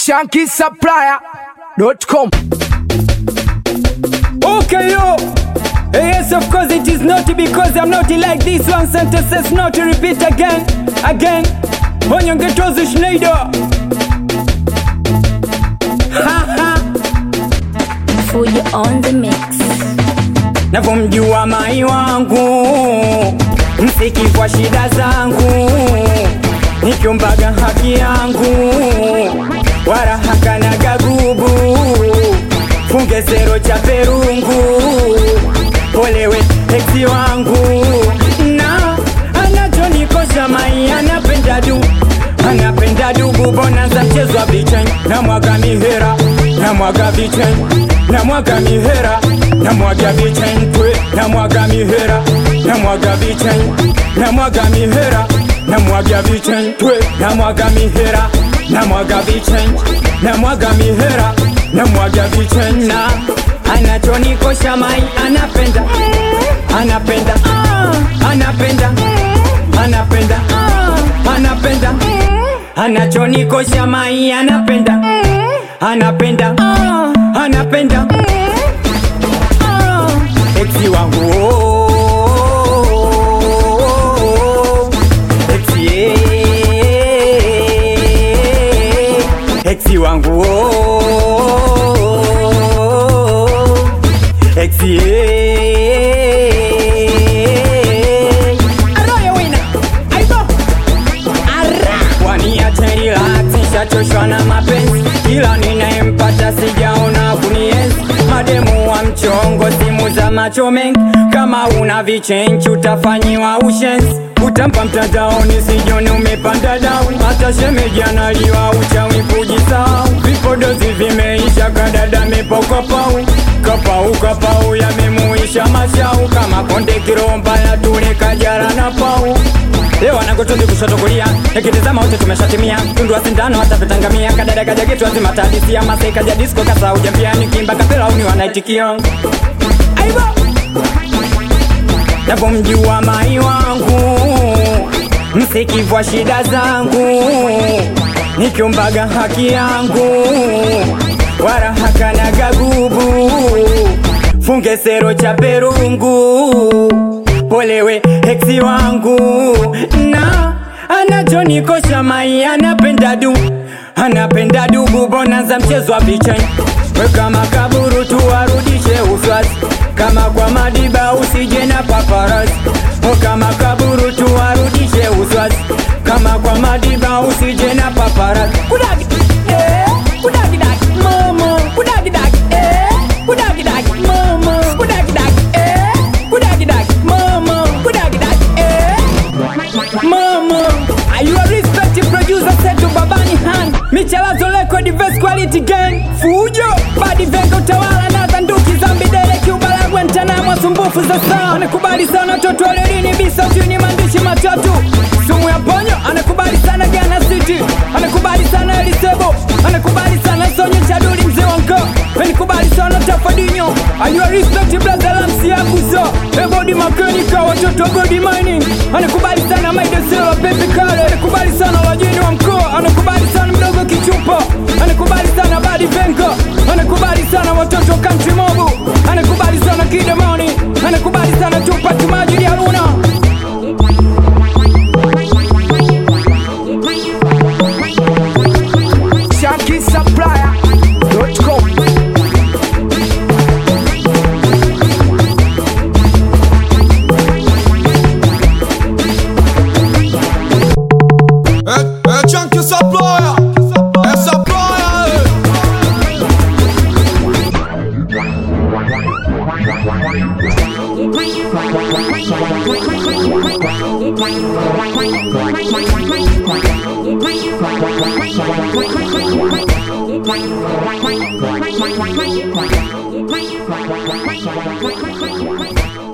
ShankySupplier.com. Okay, yo. Yes, of course it is not because I'm not like this one. Sentences not to repeat again. Onyongetozu Schneider. For you on the mix. Navomjua mai wangu, msiki kwa shida zangu, nikiombaga haki yangu, wala hakana gagubu, funge zero cha perungu, polewe eksi wangu, na anachonikosha mai anapenda dugu bonanza mchezo wa bicheng, na mwaga mihera, na mwaga bicheng, na mwaga mihera, na mwaga bicheng twe, na mwaga mihera, na mwaga bicheng, na mwaga mihera, na mwaga bicheng twe, na mwaga mihera, na mwaga bicheng, na mwaga mihera, na mwaga bicheng. Na anachonikosha mai anapenda anapenda anachonikosha mai anapenda eksi wangu eksi wangu eksi aroyo wina aibo ara waniache relax shachoshwa na mapenzi kila ninayempata sijaona kunienzi mademu wa mchongo simu za macho mengi kama una vichenchi utafanyiwa ushenzi utampa mtandaoni sijoni umepanda down hata shemeji analiwa uchawi kujisahau vipodozi vimeisha kadada mipokopau kapau yamemuisha mashau kama konde kiromba ya tule kajara na pau leo anakotozi kushoto kulia nikitizama wote tumeshatimia tundu wa sindano hata petangamia kadada kajagetu azimatadisia masai kaja disco kasa ujambia nikimba kapela uni wanaitikia aibo navomjua mai wangu msikivwa shida zangu nikiombaga haki yangu wala hakana gagubu funge sero cha perungu polewe eksi wangu na anachonikosha mai anapenda dugu bonanza mchezo wa bichani weka makaburu tuwarudishe uswazi kama kwa madiba usije na paparazzi weka makaburu tuwarudishe uswazi kama kwa madiba usije na paparazzi kudagi kudagi dagi mama kudagi dagi kudagi dagi mama kudagi dagi kudagi dagi mama kudagi dagi mama. Are you a respected producer set to Babani hand? Michelazo record best quality gang fujo badi venga utawala na zanduki zambi dele kiubala gwentana mwasumbufu za saa anakubali sana toto walelini bisa utini mandishi matatu sumu ya ponyo anakubali sana Gana City anakubali sana Elisebo anakubali sana Sonyo Chaduli mzee wanko anakubali sana Tafadinho. Are you a respected brother Lamsi Abuso Ebodi Makanika watoto Godi Mining anakubali sana Maida Sela Pepe Kale anakubali sana wajini wa mkoa anakubali sana mdogo Kichupa anakubali sana Badi Venka anakubali sana watoto Country Mobu anakubali sana Kidemoni anakubali sana Tupac Majidi Aruna. ShankySupplier.com. Chunky Supplier, supplier. What?